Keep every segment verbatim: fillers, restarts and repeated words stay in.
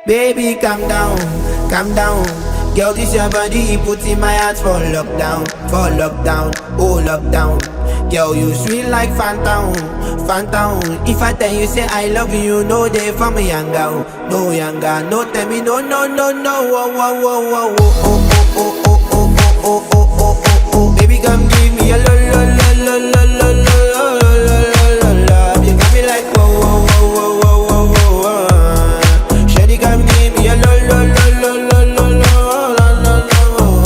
Baby, calm down, calm down. Girl, this your body, put in my heart for lockdown, for lockdown, oh lockdown. Girl, you sweet like phantom, phantom. If I tell you say I love you, no day for me younger, no younger. No tell me no, no, no, no. Oh, oh, oh, oh, oh, oh, oh, oh, oh, oh, oh, oh, oh, oh. Baby, come give me a lo, lo, lo, lo, lo, lo, lo, lo, lo, lo, lo. You got me like whoa, whoa, whoa, whoa, whoa, whoa, whoa. Shawty, come give me a lo, lo, lo, lo, lo, lo, lo, lo, lo.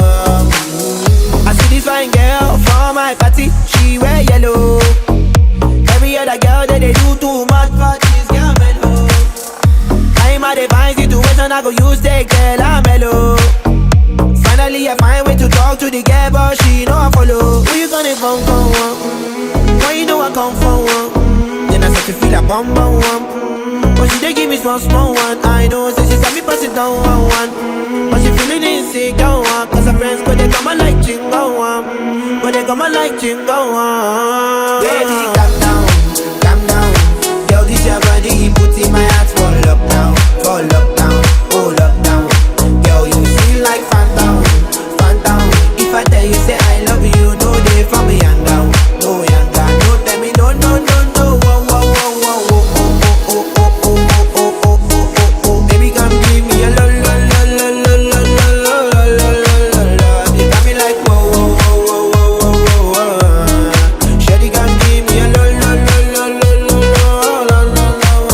I see this fine girl for my party, she wear yellow. Every other girl that they do too much for this girl mellow. I'm at a fine situation, I go use the girl I'm mellow. Finally I find way to talk to the girl, but she know I follow. Who you gonna phone for? Mm-hmm. Why you know I come for one? Mm-hmm. Then I start to feel a bum bum one. Mm-hmm. But she dey give me small small one. I know, say she said me pass it down one one. Mm-hmm. But she feeling insecure one. Cause her friends go they come and like chingo one. Mm-hmm. But they come and like chingo one. Baby, calm down, calm down. Girl, this your body, put in my heart for lockdown, for lockdown, oh lockdown. Girl, you feel like phantom, phantom. If I tell you say I love you, no day for me younger, no younger. No tell me no, no, no, no. Whoa, whoa, whoa, whoa, whoa, oh, oh, oh, oh, oh, oh, oh, oh, oh, oh. Baby, come give me a lo, lo, lo, lo, lo, lo, lo, lo, lo, lo, lo, lo. You got me like whoa, whoa, whoa, whoa, whoa, whoa, whoa. Shawty, come give me a lo, lo, lo, lo, lo, lo, lo, lo, lo.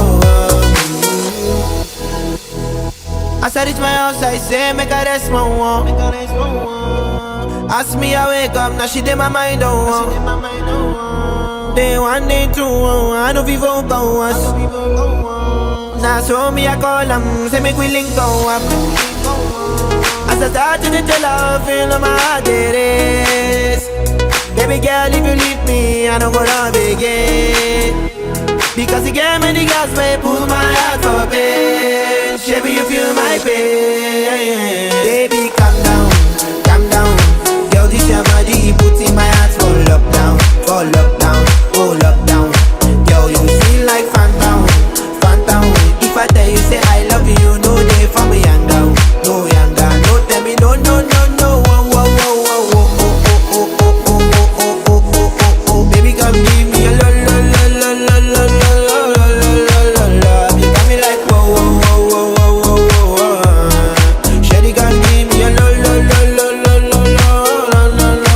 As I reach my house, I say, make her rest my one. Ask me, I wake up, now she did my mind on one. Day one, day two, I know people go us. Now so me, I call them, say make we link go up. As I start to tell her, feel on my heart it is. Baby girl, if you leave me, I don't go to begin. Because you gave me the gas, may pull my heart for pain. Baby, you feel my pain. Baby, calm down, calm down. Girl, this your body, put in my heart for lockdown, for lockdown, oh lockdown. Girl, you feel like phantom, phantom. If I tell you say I love you, no day for me younger, no younger. No tell me no, no, no, no. Whoa, whoa, whoa, whoa, whoa, oh, oh, oh, oh, oh, oh, oh, oh, oh, oh. Baby, come give me a lo, lo, lo, lo, lo, lo, lo, lo, lo, lo, lo. You got me like whoa, whoa, whoa, whoa, whoa, whoa, whoa. Shawty, come give me a lo, lo, lo, lo, lo, lo, lo, lo, lo.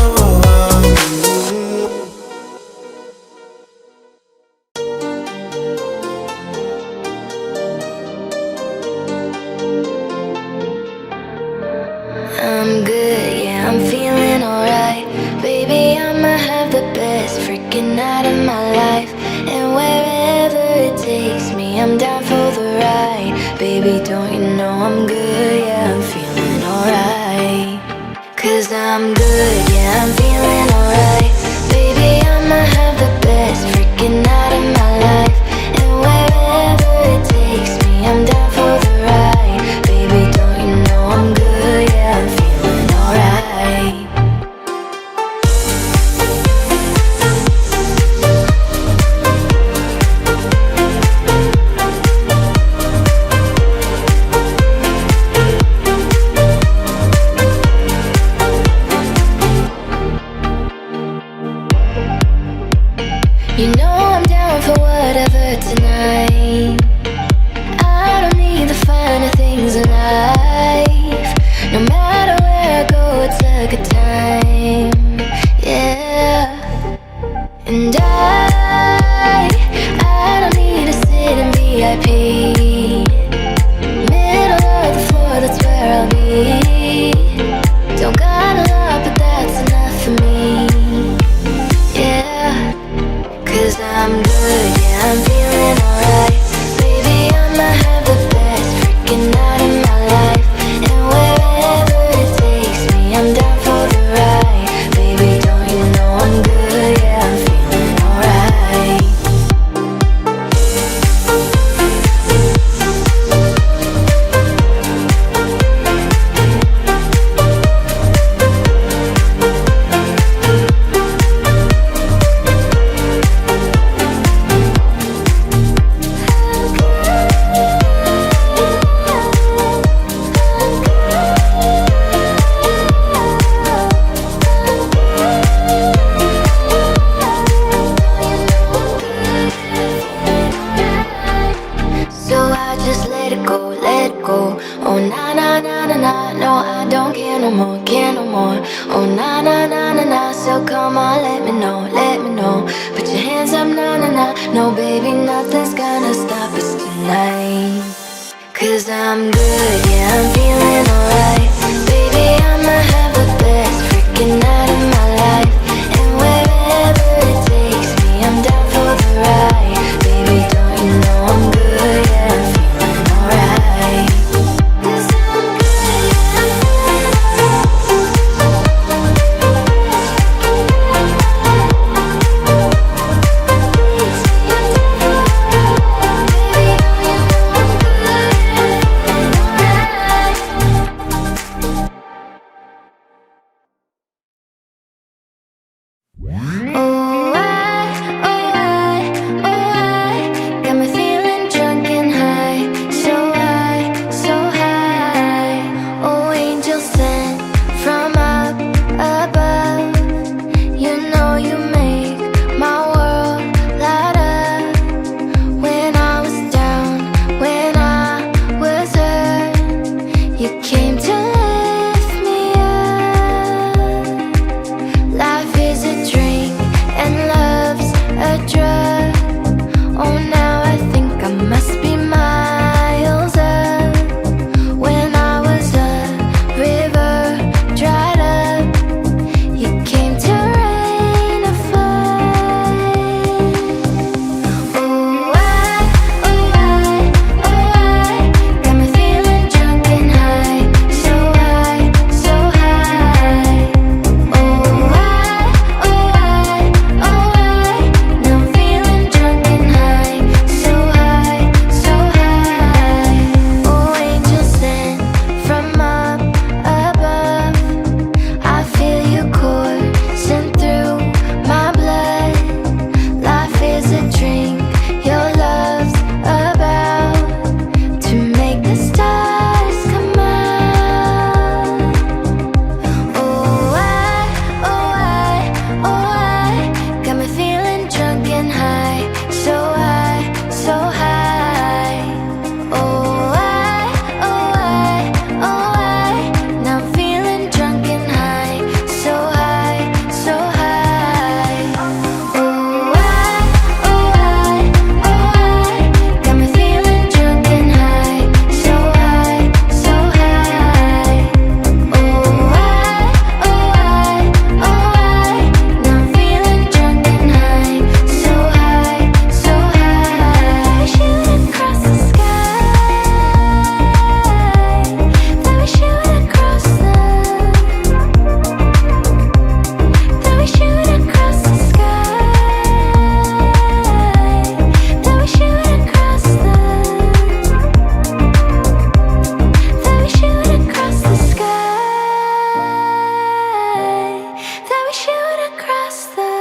I'm good, yeah, I'm feeling alright. Baby, I'ma have the best freaking night of my life. And wherever it takes me, I'm down for the ride. Baby, don't you know I'm good, yeah, I'm feeling alright. Cause I'm good, yeah, I'm feeling alright. Baby, I'ma have the best freaking night of my life. And wherever it takes me, I'm down for the ride. Baby, don't you know I'm good, yeah, I'm feeling alright. You know I'm down for whatever tonight. I don't need the finer things in life. No matter where I go, it's a good time. Yeah. And I, I don't need to sit in V I P. Middle of the floor, that's where I'll be. Don't got a lot, but that's enough for me. Yeah. Cause I'm good, yeah, I'm feeling alright. let it go, let it go. Oh na na na na na, no I don't care no more, care no more. Oh na na na na na, so come on, let me know, let me know. Put your hands up, na na na. No baby, nothing's gonna stop us tonight. Cause I'm good, yeah, I'm feeling alright. Baby, I'ma have the best freaking night of my life. And wherever it takes me, I'm down for the ride. Baby, don't you know I'm good, yeah, I'm feeling alright. Cause I'm good, yeah, I'm oh, I, oh, I, oh, I got me feeling drunk and high. So high, so high. Oh, angel sent from up above. You know you make my world light up. When I was down, when I was hurt, you came to lift me up. Life is a drink and love's a drug. Oh, now I think I must be miles up. When I was a river dried up, you came to rain a flood. Oh, I, oh, I, oh, I got me feeling drunk and high. So high, so high. Oh, I, oh, I, oh, I now I'm feeling drunk and high. So high, so high. Oh, angel sent from up above. I feel you coursing through my blood. Life is a drink, your love's about to make the stars come out. Oh, I, oh, I, oh, I got me feeling drunk and high. So high, so high. Oh, I, oh, I, oh, I now I'm feeling drunk and high. So high, so high. Oh, I, oh, I, oh, I got me feeling drunk and high. So high, so high. Oh, I, oh, I, oh, I now I'm feeling drunk and high. So high, so high. Shoot across the sky. Then we shoot across the. Then we shoot across the sky. Then we shoot across the. Then we shoot across the sky. Then we shoot across the.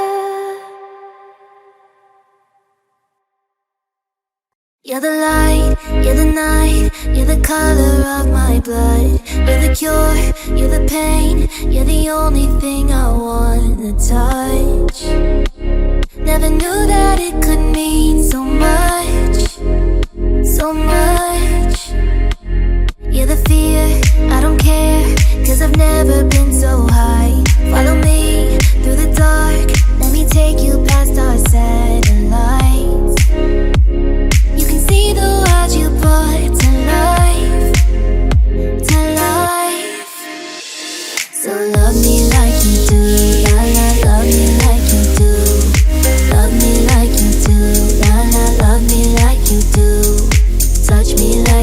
You're the light, you're the night, you're the color of my blood. You're the cure, you're the pain, you're the only thing I wanna touch. Never knew that it could mean so much, so much. You're the fear, I don't care, cause I've never been so high. Follow me through the dark, let me take you past our satellites. You can see the world you brought to life, to life. So love me like you do, la la, love me like you do. Love me like you do, la la, love me like you do. Touch me like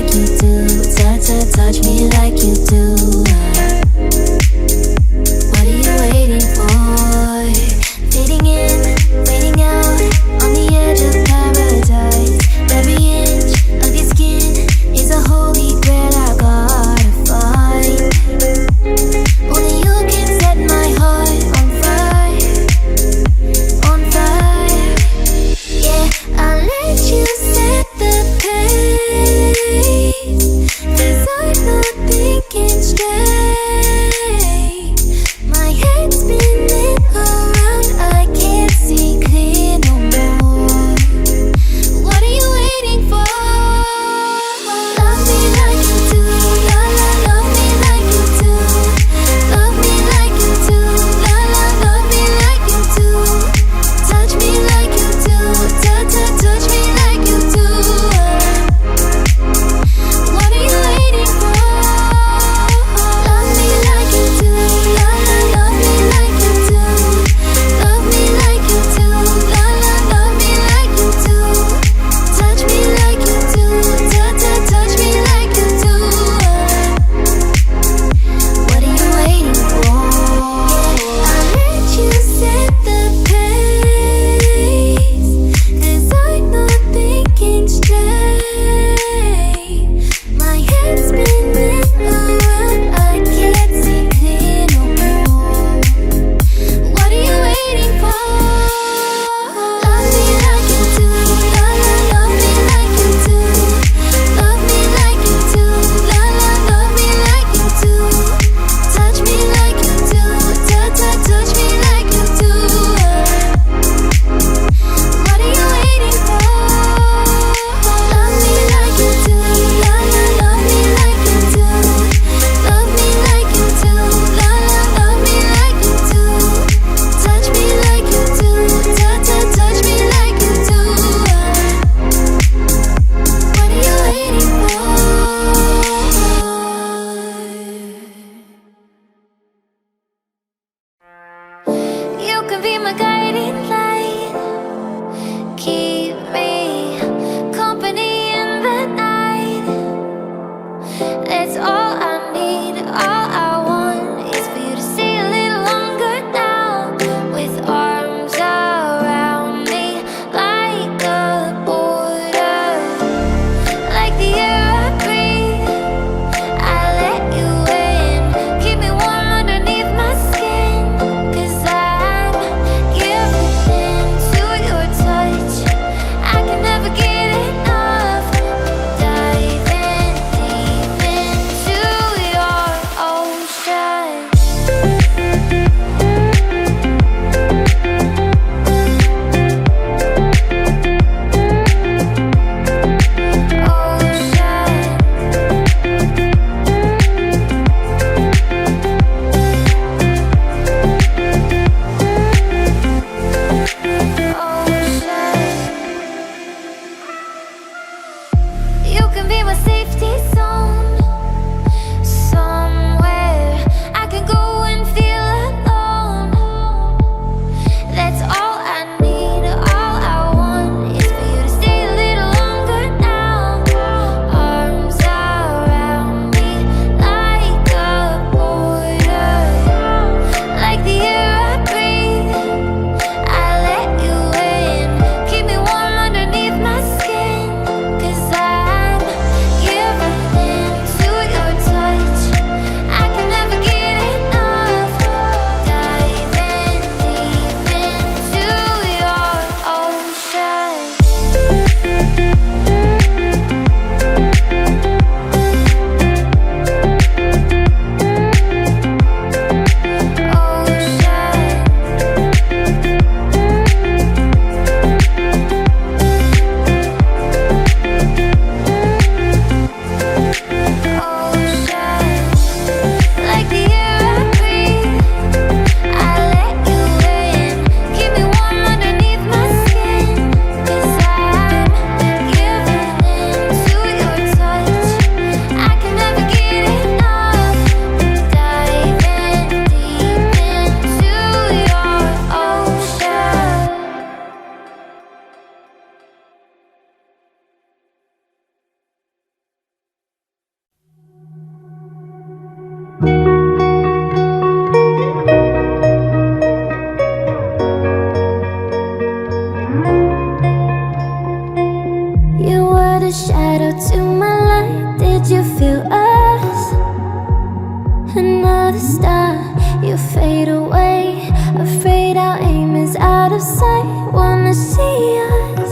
You were the shadow to my light. Did you feel us? Another star, you fade away. Afraid our aim is out of sight. Wanna see us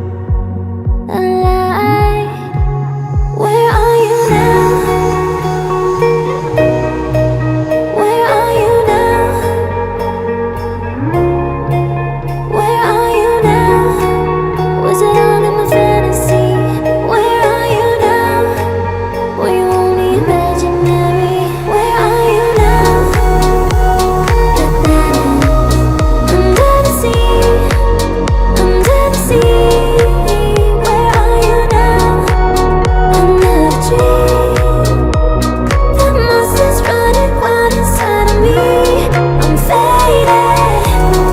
alive. Where are you now? Where are you now? Where are you now? Was it all in my fantasy? Where are you now? Were you only imaginary? Where are you now? Under the sea, under the sea. Where are you now? Under the tree. The monster's running wild inside of me. I'm faded,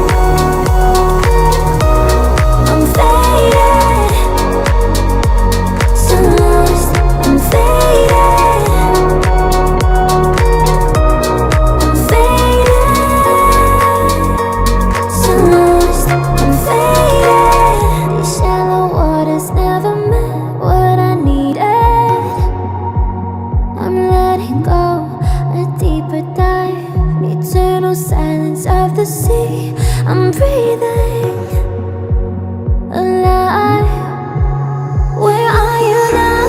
I'm faded, so lost. I'm faded, I'm faded, so lost. I'm faded. These shallow waters never met what I needed. I'm letting go, a deeper dive, eternal silence of the sea. I'm breathing alive. Where are you now?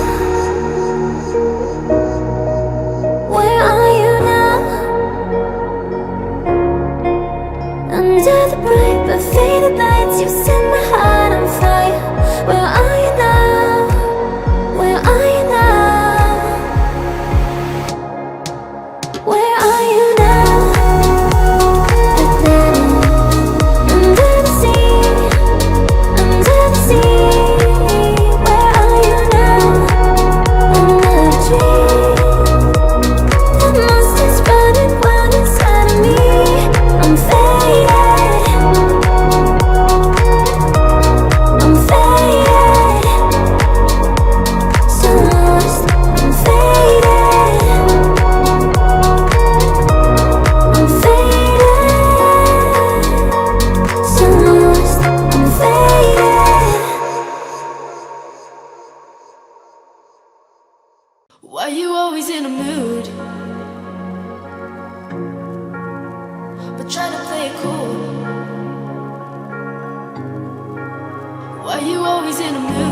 Where are you now? Under the bright but faded lights, you set my heart on fire. Where are you now? Where are you now? Where are you now? Under the sea, under the sea. Where are you now? Under the tree. The monster's running wild inside of me. I'm faded, I'm faded, so lost. I'm faded, I'm faded, so lost. I'm faded. Why you always in a mood, but try to play it cool? Why you always in a mood,